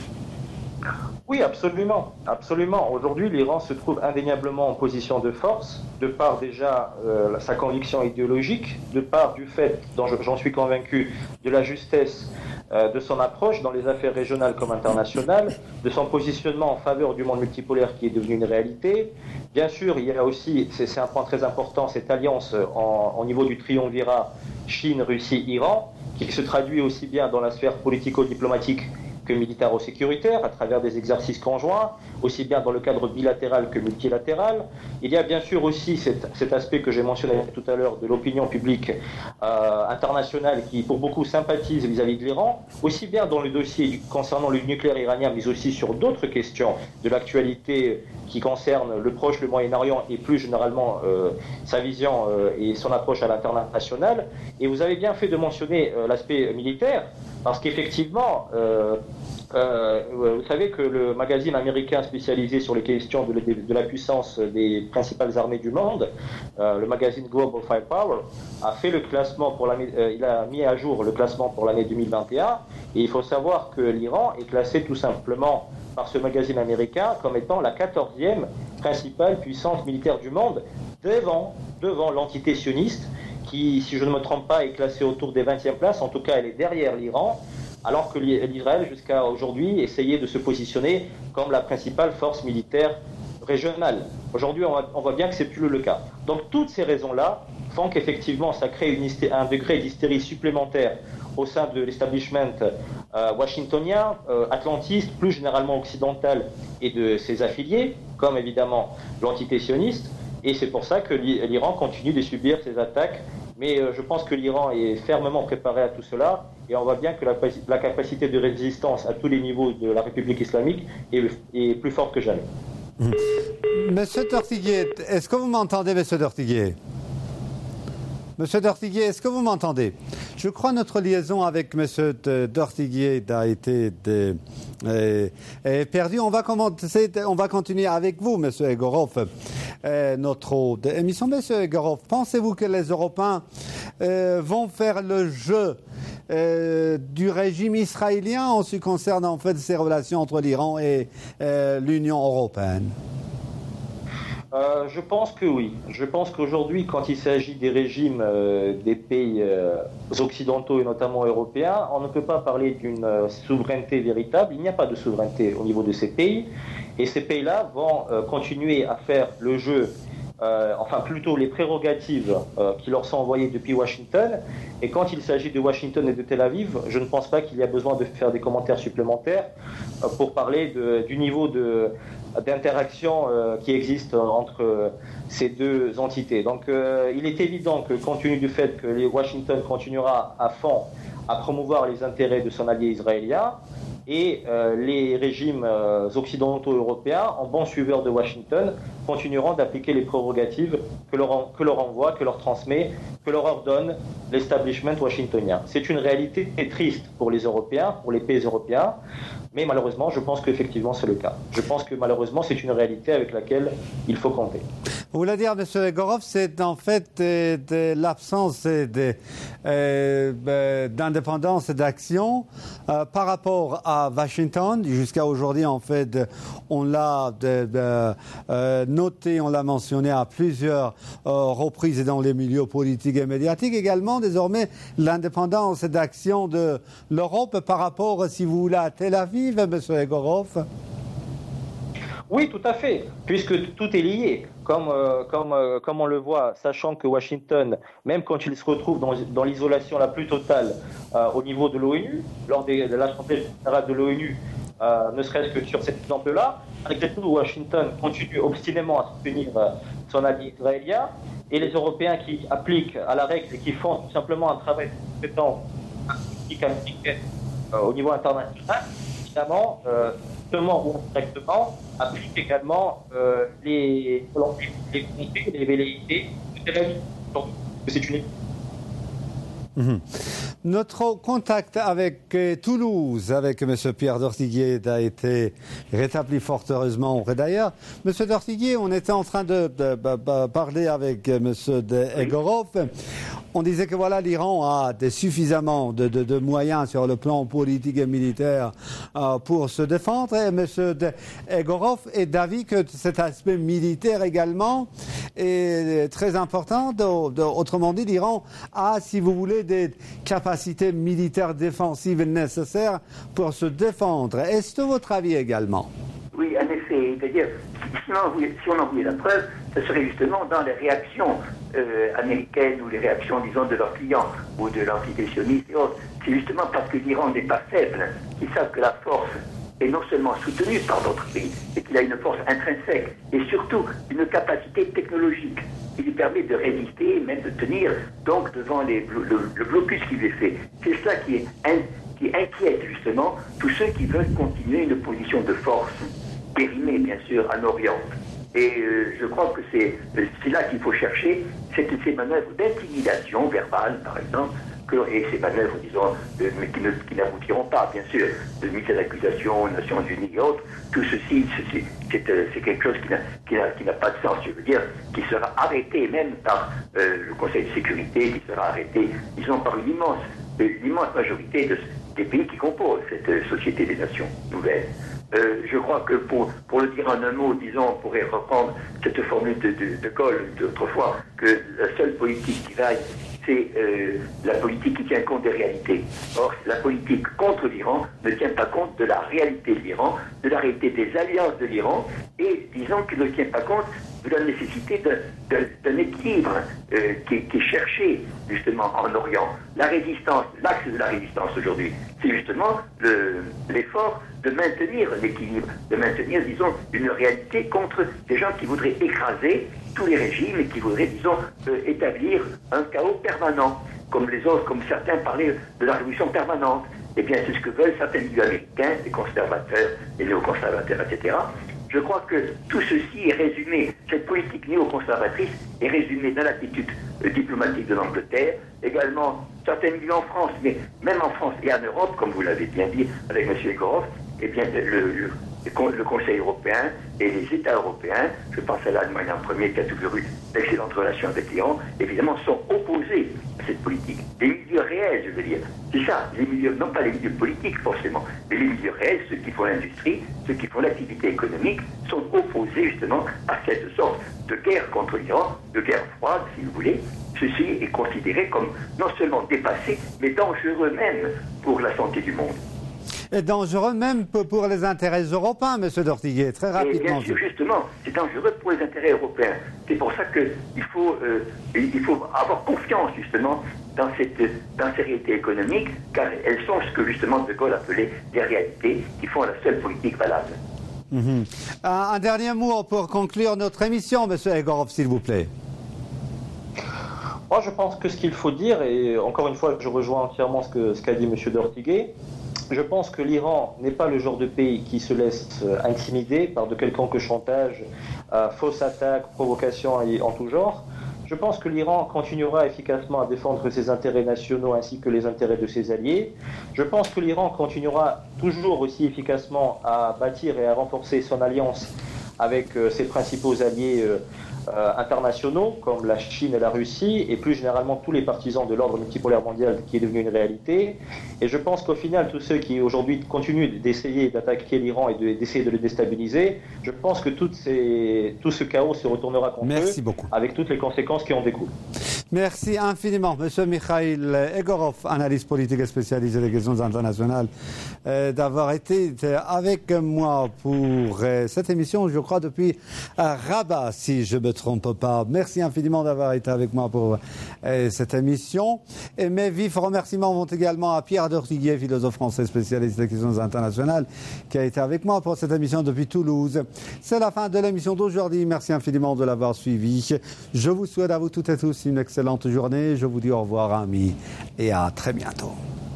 S5: Oui, absolument, absolument. Aujourd'hui, l'Iran se trouve indéniablement en position de force, de par déjà sa conviction idéologique, de par du fait, dont j'en suis convaincu, de la justesse de son approche dans les affaires régionales comme internationales, de son positionnement en faveur du monde multipolaire qui est devenu une réalité. Bien sûr, il y a aussi, c'est un point très important, cette alliance au niveau du triumvirat Chine, Russie, Iran, qui se traduit aussi bien dans la sphère politico-diplomatique que militaro-sécuritaire, à travers des exercices conjoints, aussi bien dans le cadre bilatéral que multilatéral. Il y a bien sûr aussi cet aspect que j'ai mentionné tout à l'heure de l'opinion publique internationale qui, pour beaucoup, sympathise vis-à-vis de l'Iran, aussi bien dans le dossier concernant le nucléaire iranien, mais aussi sur d'autres questions de l'actualité qui concernent le Proche, le Moyen-Orient et plus généralement sa vision et son approche à l'international. Et vous avez bien fait de mentionner l'aspect militaire, parce qu'effectivement, vous savez que le magazine américain spécialisé sur les questions de la puissance des principales armées du monde, le magazine Global Firepower, a fait le classement il a mis à jour le classement pour l'année 2021, et il faut savoir que l'Iran est classé tout simplement par ce magazine américain comme étant la 14e principale puissance militaire du monde, devant l'entité sioniste, qui, si je ne me trompe pas, est classée autour des 20e places. En tout cas, elle est derrière l'Iran, alors que l'Israël, jusqu'à aujourd'hui, essayait de se positionner comme la principale force militaire régional. Aujourd'hui, on voit bien que c'est plus le cas. Donc toutes ces raisons-là font qu'effectivement, ça crée un degré d'hystérie supplémentaire au sein de l'establishment washingtonien, atlantiste, plus généralement occidental, et de ses affiliés, comme évidemment l'entité sioniste. Et c'est pour ça que l'Iran continue de subir ces attaques. Mais je pense que l'Iran est fermement préparé à tout cela. Et on voit bien que la capacité de résistance à tous les niveaux de la République islamique est plus forte que jamais.
S4: Monsieur Tortiguier, est-ce que vous m'entendez, Monsieur Tortiguier? Monsieur Tortiguier, est-ce que vous m'entendez? Je crois que notre liaison avec Monsieur Tortiguier a été perdue. On va continuer avec vous, Monsieur Egorov, notre émission. Monsieur Egorov, pensez-vous que les Européens vont faire le jeu du régime israélien en ce qui concerne en fait ces relations entre l'Iran et l'Union européenne?
S5: Je pense que oui. Je pense qu'aujourd'hui, quand il s'agit des régimes des pays occidentaux et notamment européens, on ne peut pas parler d'une souveraineté véritable. Il n'y a pas de souveraineté au niveau de ces pays. Et ces pays-là vont continuer à faire le jeu, enfin plutôt les prérogatives qui leur sont envoyées depuis Washington. Et quand il s'agit de Washington et de Tel Aviv, je ne pense pas qu'il y a besoin de faire des commentaires supplémentaires pour parler du niveau d'interaction qui existe entre ces deux entités. Donc il est évident que compte tenu du fait que Washington continuera à fond à promouvoir les intérêts de son allié israélien, et les régimes occidentaux européens, en bons suiveurs de Washington, continueront d'appliquer les prérogatives que leur envoie, que leur transmet, que leur ordonne l'establishment washingtonien. C'est une réalité triste pour les Européens, pour les pays européens, mais malheureusement, je pense qu'effectivement c'est le cas. Je pense que malheureusement, c'est une réalité avec laquelle il faut compter.
S4: Vous voulez dire, M. Egorov, c'est en fait de l'absence d'indépendance et d'action par rapport à Washington. Jusqu'à aujourd'hui, en fait, on l'a noté, on l'a mentionné à plusieurs reprises dans les milieux politiques et médiatiques. Également, désormais, l'indépendance et d'action de l'Europe par rapport, si vous voulez, à Tel Aviv, M. Egorov.
S5: Oui, tout à fait, puisque tout est lié, comme on le voit, sachant que Washington, même quand il se retrouve dans l'isolation la plus totale au niveau de l'ONU, lors de l'Assemblée générale de l'ONU, ne serait-ce que sur cet exemple-là, malgré tout, Washington continue obstinément à soutenir son allié israélien, et les Européens qui appliquent à la règle et qui font tout simplement un travail de compétence américaine au niveau international, évidemment, directement ou indirectement, applique également les volontés, les velléités de Tel Aviv. Donc, c'est une
S4: Notre contact avec Toulouse, avec M. Pierre Dortiguier, a été rétabli fort heureusement. D'ailleurs, M. Dortiguier, on était en train de parler avec M. Egorov. On disait que voilà, l'Iran a suffisamment de moyens sur le plan politique et militaire pour se défendre. Et M. Egorov est d'avis que cet aspect militaire également est très important. Autrement dit, l'Iran a, si vous voulez, des capacités militaires défensives nécessaires pour se défendre. Est-ce de votre avis également?
S6: Oui, en effet. C'est-à-dire, si on en voulait la preuve, ce serait justement dans les réactions américaines ou les réactions, disons, de leurs clients ou de l'entité sioniste et autres. C'est justement parce que l'Iran n'est pas faible qu'ils savent que la force est non seulement soutenue par d'autres pays, mais qu'il a une force intrinsèque et surtout une capacité technologique qui lui permet de résister et même de tenir donc devant le blocus qui lui est fait. C'est ça qui inquiète justement tous ceux qui veulent continuer une position de force périmée, bien sûr, en Orient. Et je crois que c'est là qu'il faut chercher ces manœuvres d'intimidation verbale, par exemple, et ces manœuvres, disons, mais qui n'aboutiront pas, bien sûr, de mise à l'accusation aux Nations Unies et autres. Tout ceci, c'est quelque chose qui n'a pas de sens, je veux dire, qui sera arrêté même par le Conseil de sécurité, qui sera arrêté, disons, par l'immense majorité des pays qui composent cette Société des Nations nouvelles. Je crois que pour le dire en un mot, disons, on pourrait reprendre cette formule de Gaulle d'autrefois, que la seule politique qui vaille, c'est la politique qui tient compte des réalités. Or, la politique contre l'Iran ne tient pas compte de la réalité de l'Iran, de la réalité des alliances de l'Iran, et disons qu'il ne tient pas compte de la nécessité d'un équilibre qui est cherché justement en Orient. La résistance, l'axe de la résistance aujourd'hui, c'est justement l'effort de maintenir l'équilibre, de maintenir, disons, une réalité contre des gens qui voudraient écraser tous les régimes et qui voudraient, disons, établir un chaos permanent, comme les autres, comme certains parlaient de la révolution permanente. Eh bien, c'est ce que veulent certains milieux américains, les conservateurs, les néoconservateurs, etc. Je crois que tout ceci est résumé, cette politique néoconservatrice est résumée dans l'attitude diplomatique de l'Angleterre, également certains milieux en France, mais même en France et en Europe, comme vous l'avez bien dit avec M. Egorov, eh bien, le Conseil européen et les États européens, je pense à l'Allemagne en premier qui a toujours eu d'excellentes relations avec l'Iran, évidemment sont opposés à cette politique. Les milieux réels, je veux dire, c'est ça, les milieux, non pas les milieux politiques forcément, mais les milieux réels, ceux qui font l'industrie, ceux qui font l'activité économique, sont opposés justement à cette sorte de guerre contre l'Iran, de guerre froide, si vous voulez. Ceci est considéré comme non seulement dépassé, mais dangereux même pour la santé du monde.
S4: Et dangereux même pour les intérêts européens, M. d'Ortiguet, très rapidement.
S6: Et bien sûr, justement, c'est dangereux pour les intérêts européens. C'est pour ça qu'il faut avoir confiance, justement, dans ces réalités économiques, car elles sont ce que, justement, De Gaulle appelait les réalités qui font la seule politique valable.
S4: Un dernier mot pour conclure notre émission, M. Egorov, s'il vous plaît.
S5: Moi, je pense que ce qu'il faut dire, et encore une fois, je rejoins entièrement ce qu'a dit M. d'Ortiguet, je pense que l'Iran n'est pas le genre de pays qui se laisse intimider par de quelconque chantage, fausses attaques, provocations en tout genre. Je pense que l'Iran continuera efficacement à défendre ses intérêts nationaux ainsi que les intérêts de ses alliés. Je pense que l'Iran continuera toujours aussi efficacement à bâtir et à renforcer son alliance avec ses principaux alliés internationaux comme la Chine et la Russie et plus généralement tous les partisans de l'ordre multipolaire mondial qui est devenu une réalité. Et je pense qu'au final, tous ceux qui aujourd'hui continuent d'essayer d'attaquer l'Iran et d'essayer de le déstabiliser, je pense que tout ce chaos se retournera contre eux avec toutes les conséquences qui en découlent.
S4: Merci infiniment, M. Mikhail Egorov, analyste politique et spécialiste des questions internationales, d'avoir été avec moi pour cette émission, je crois, depuis Rabat, si je ne me trompe pas. Merci infiniment d'avoir été avec moi pour cette émission. Et mes vifs remerciements vont également à Pierre d'Ortiguet, philosophe français spécialiste des questions internationales, qui a été avec moi pour cette émission depuis Toulouse. C'est la fin de l'émission d'aujourd'hui. Merci infiniment de l'avoir suivi. Je vous souhaite à vous toutes et tous une excellente journée. Je vous dis au revoir, amis, et à très bientôt.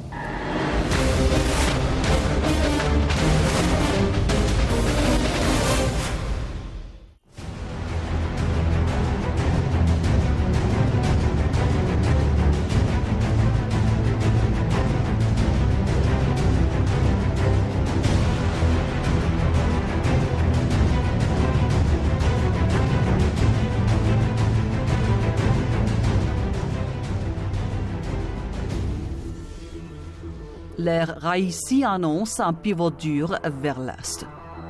S7: L'ère Raïssi annonce un pivot dur vers l'Est.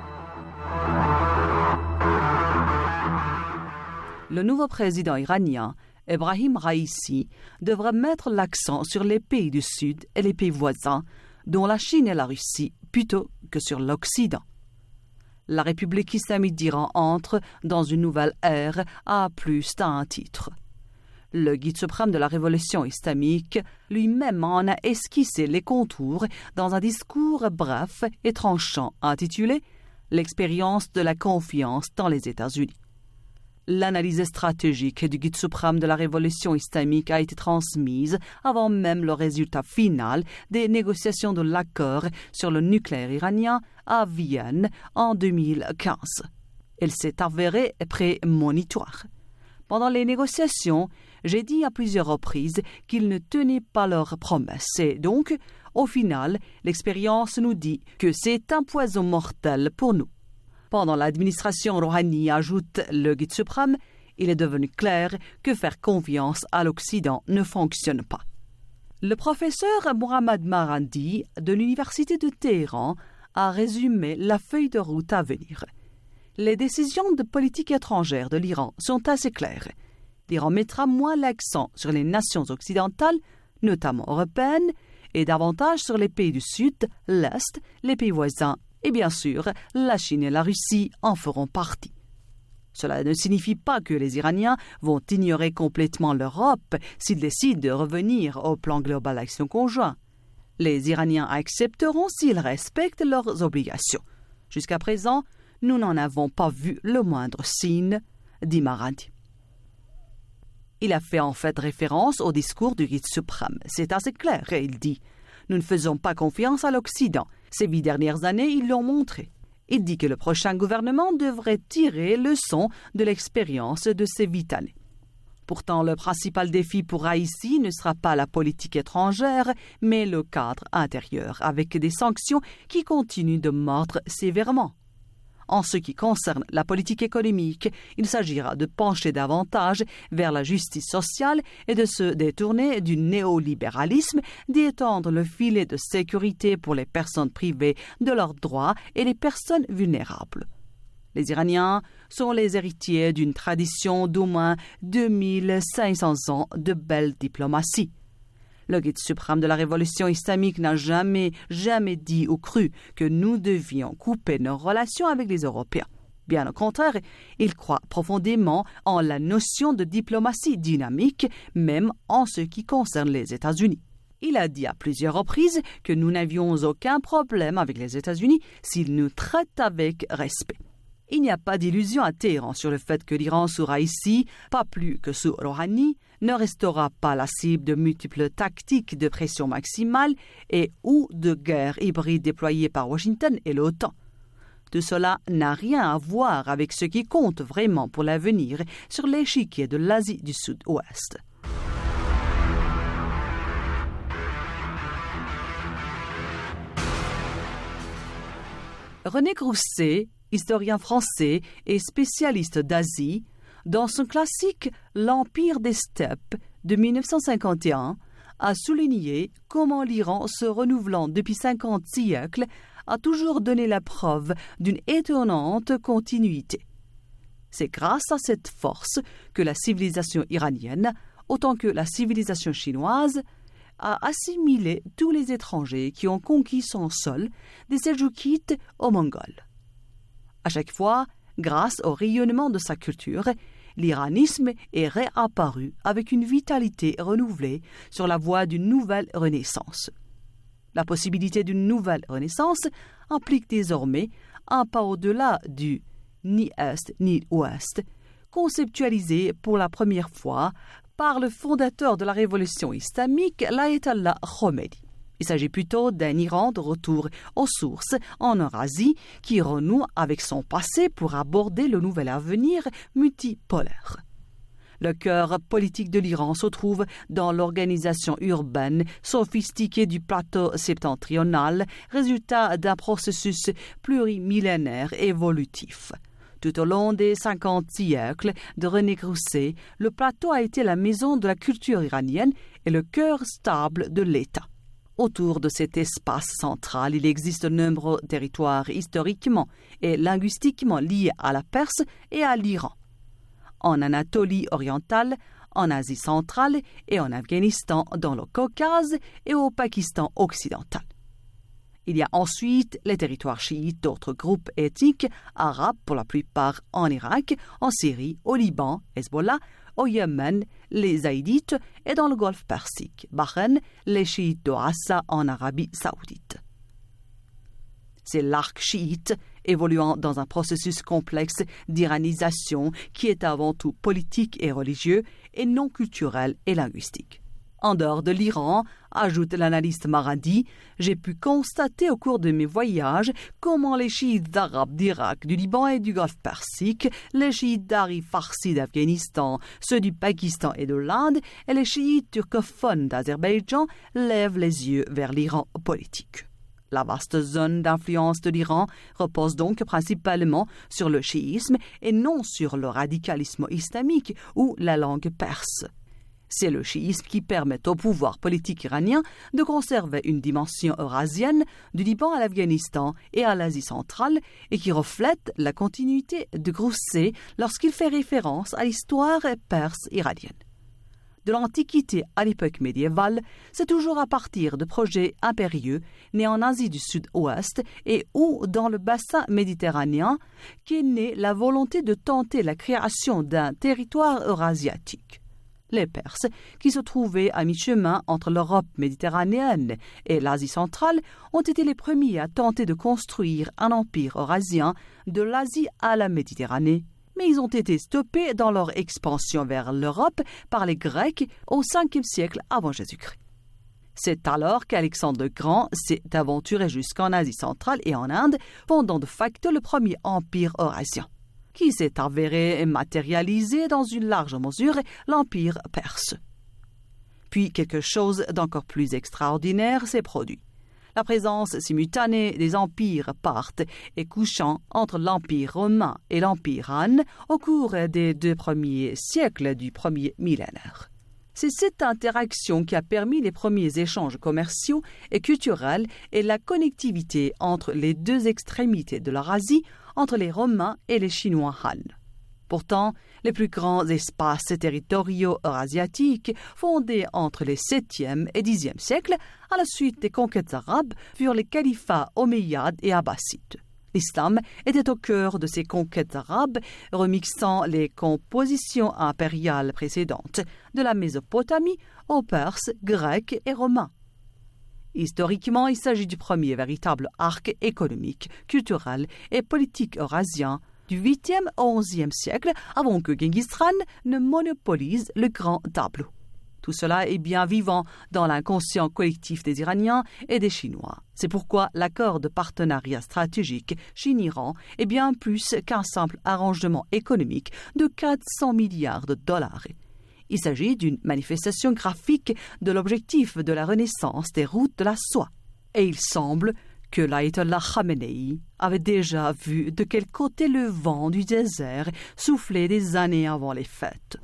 S7: Le nouveau président iranien, Ebrahim Raïssi, devrait mettre l'accent sur les pays du Sud et les pays voisins, dont la Chine et la Russie, plutôt que sur l'Occident. La République islamique d'Iran entre dans une nouvelle ère à plus d'un titre. Le guide suprême de la révolution islamique lui-même en a esquissé les contours dans un discours bref et tranchant intitulé « L'expérience de la confiance dans les États-Unis ». L'analyse stratégique du guide suprême de la révolution islamique a été transmise avant même le résultat final des négociations de l'accord sur le nucléaire iranien à Vienne en 2015. Elle s'est avérée prémonitoire. Pendant les négociations, j'ai dit à plusieurs reprises qu'ils ne tenaient pas leurs promesses et donc, au final, l'expérience nous dit que c'est un poison mortel pour nous. Pendant l'administration Rouhani, ajoute le guide suprême, il est devenu clair que faire confiance à l'Occident ne fonctionne pas. Le professeur Mohammad Marandi de l'Université de Téhéran a résumé la feuille de route à venir. Les décisions de politique étrangère de l'Iran sont assez claires. l'Iran mettra moins l'accent sur les nations occidentales, notamment européennes, et davantage sur les pays du Sud, l'Est, les pays voisins, et bien sûr, la Chine et la Russie en feront partie. Cela ne signifie pas que les Iraniens vont ignorer complètement l'Europe s'ils décident de revenir au plan global d'action conjoint. Les Iraniens accepteront s'ils respectent leurs obligations. Jusqu'à présent, nous n'en avons pas vu le moindre signe, dit Maradi. Il a fait en fait référence au discours du guide suprême. C'est assez clair, et il dit « Nous ne faisons pas confiance à l'Occident. Ces 8 dernières années, ils l'ont montré. » Il dit que le prochain gouvernement devrait tirer leçon de l'expérience de ces 8 années. Pourtant, le principal défi pour Raïssi ne sera pas la politique étrangère, mais le cadre intérieur, avec des sanctions qui continuent de mordre sévèrement. En ce qui concerne la politique économique, il s'agira de pencher davantage vers la justice sociale et de se détourner du néolibéralisme, d'étendre le filet de sécurité pour les personnes privées de leurs droits et les personnes vulnérables. Les Iraniens sont les héritiers d'une tradition d'au moins 2500 ans de belle diplomatie. Le guide suprême de la révolution islamique n'a jamais dit ou cru que nous devions couper nos relations avec les Européens. Bien au contraire, il croit profondément en la notion de diplomatie dynamique, même en ce qui concerne les États-Unis. Il a dit à plusieurs reprises que nous n'avions aucun problème avec les États-Unis s'ils nous traitent avec respect. Il n'y a pas d'illusion à Téhéran sur le fait que l'Iran sous Raïssi, pas plus que sous Rouhani, ne restera pas la cible de multiples tactiques de pression maximale et ou de guerre hybride déployées par Washington et l'OTAN. Tout cela n'a rien à voir avec ce qui compte vraiment pour l'avenir sur l'échiquier de l'Asie du Sud-Ouest. René Grousset, historien français et spécialiste d'Asie, dans son classique « L'Empire des steppes » de 1951, a souligné comment l'Iran, se renouvelant depuis 50 siècles, a toujours donné la preuve d'une étonnante continuité. C'est grâce à cette force que la civilisation iranienne, autant que la civilisation chinoise, a assimilé tous les étrangers qui ont conquis son sol, des Seljoukides aux Mongols. À chaque fois, grâce au rayonnement de sa culture, l'iranisme est réapparu avec une vitalité renouvelée sur la voie d'une nouvelle renaissance. La possibilité d'une nouvelle renaissance implique désormais un pas au-delà du ni Est ni Ouest, conceptualisé pour la première fois par le fondateur de la révolution islamique, l'Ayatollah Khomeini. Il s'agit plutôt d'un Iran de retour aux sources en Eurasie qui renoue avec son passé pour aborder le nouvel avenir multipolaire. Le cœur politique de l'Iran se trouve dans l'organisation urbaine sophistiquée du plateau septentrional, résultat d'un processus plurimillénaire évolutif. Tout au long des 50 siècles de René Grousset, le plateau a été la maison de la culture iranienne et le cœur stable de l'État. Autour de cet espace central, il existe de nombreux territoires historiquement et linguistiquement liés à la Perse et à l'Iran. En Anatolie orientale, en Asie centrale et en Afghanistan, dans le Caucase et au Pakistan occidental. Il y a ensuite les territoires chiites d'autres groupes ethniques arabes, pour la plupart en Irak, en Syrie, au Liban, Hezbollah, au Yémen, les Zaïdites et dans le Golfe Persique, Bahreïn, les chiites de Rassa en Arabie saoudite. C'est l'arc chiite évoluant dans un processus complexe d'iranisation qui est avant tout politique et religieux et non culturel et linguistique. En dehors de l'Iran, ajoute l'analyste Maradi, j'ai pu constater au cours de mes voyages comment les chiites arabes d'Irak, du Liban et du Golfe Persique, les chiites d'Ari Farsi d'Afghanistan, ceux du Pakistan et de l'Inde et les chiites turcophones d'Azerbaïdjan lèvent les yeux vers l'Iran politique. La vaste zone d'influence de l'Iran repose donc principalement sur le chiisme et non sur le radicalisme islamique ou la langue perse. C'est le chiisme qui permet au pouvoir politique iranien de conserver une dimension eurasienne du Liban à l'Afghanistan et à l'Asie centrale et qui reflète la continuité de Grousset lorsqu'il fait référence à l'histoire perse iranienne. De l'Antiquité à l'époque médiévale, c'est toujours à partir de projets impérieux nés en Asie du Sud-Ouest et ou dans le bassin méditerranéen qu'est née la volonté de tenter la création d'un territoire eurasiatique. Les Perses, qui se trouvaient à mi-chemin entre l'Europe méditerranéenne et l'Asie centrale, ont été les premiers à tenter de construire un empire eurasien de l'Asie à la Méditerranée. Mais ils ont été stoppés dans leur expansion vers l'Europe par les Grecs au 5e siècle avant Jésus-Christ. C'est alors qu'Alexandre le Grand s'est aventuré jusqu'en Asie centrale et en Inde, fondant de facto le premier empire eurasien, qui s'est avéré matérialisé dans une large mesure l'empire perse. Puis quelque chose d'encore plus extraordinaire s'est produit. La présence simultanée des empires parthes et couchant entre l'empire romain et l'empire Han au cours des 2 premiers siècles du premier millénaire. C'est cette interaction qui a permis les premiers échanges commerciaux et culturels et la connectivité entre les 2 extrémités de l'Eurasie, entre les Romains et les Chinois Han. Pourtant, les plus grands espaces territoriaux eurasiatiques, fondés entre les 7e et 10e siècles, à la suite des conquêtes arabes, furent les califats omeyyades et abbassides. L'islam était au cœur de ces conquêtes arabes, remixant les compositions impériales précédentes, de la Mésopotamie aux Perses, Grecs et Romains. Historiquement, il s'agit du premier véritable arc économique, culturel et politique eurasien, du 8e au 11e siècle, avant que Genghis Khan ne monopolise le grand tableau. Tout cela est bien vivant dans l'inconscient collectif des Iraniens et des Chinois. C'est pourquoi l'accord de partenariat stratégique Chine-Iran est bien plus qu'un simple arrangement économique de 400 milliards de dollars. Il s'agit d'une manifestation graphique de l'objectif de la renaissance des routes de la soie. Et il semble que l'Ayatollah Khamenei avait déjà vu de quel côté le vent du désert soufflait des années avant les fêtes.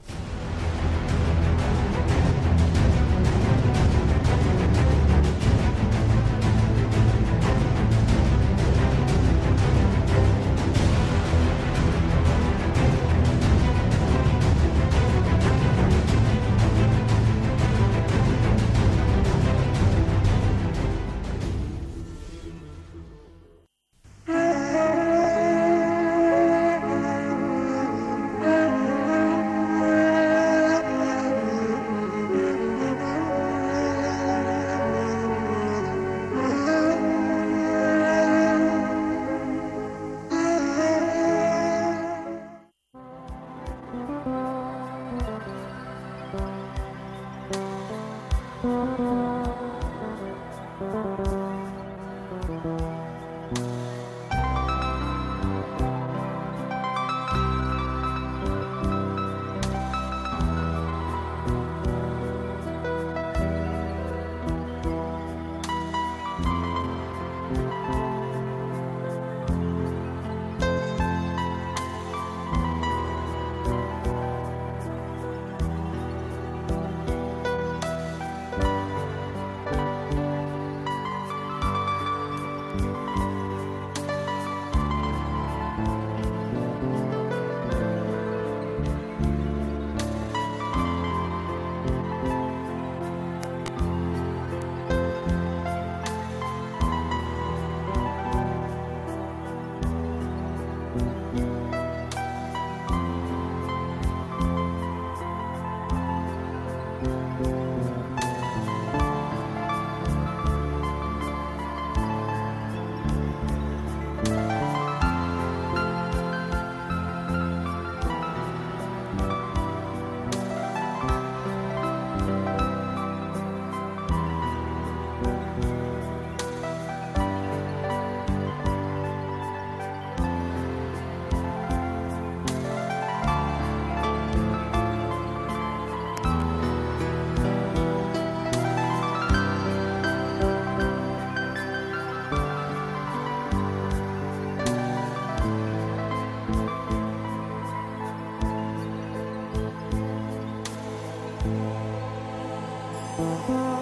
S2: Thank you.